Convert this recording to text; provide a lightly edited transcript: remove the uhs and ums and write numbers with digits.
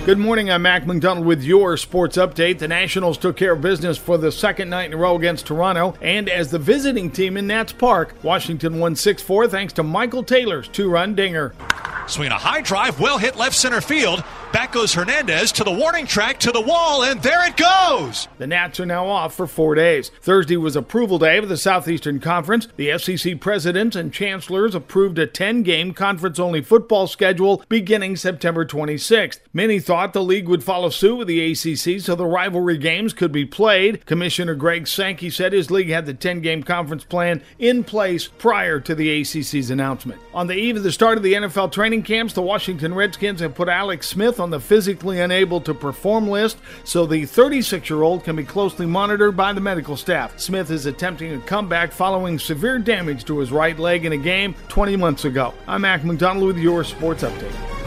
Good morning, I'm Mac McDonald with your sports update. The Nationals took care of business for the second night in a row against Toronto, and as the visiting team in Nats Park, Washington won 6-4 thanks to Michael Taylor's two-run dinger. Swing a high drive, well hit left center field. Back goes Hernandez to the warning track, to the wall, and there it goes! The Nats are now off for 4 days. Thursday was approval day of the Southeastern Conference. The FCC presidents and chancellors approved a 10-game conference-only football schedule beginning September 26th. Many thought the league would follow suit with the ACC so the rivalry games could be played. Commissioner Greg Sankey said his league had the 10-game conference plan in place prior to the ACC's announcement. On the eve of the start of the NFL training camps, the Washington Redskins have put Alex Smith on the physically unable to perform list, so the 36-year-old can be closely monitored by the medical staff. Smith is attempting a comeback following severe damage to his right leg in a game 20 months ago. I'm Mac McDonald with your sports update.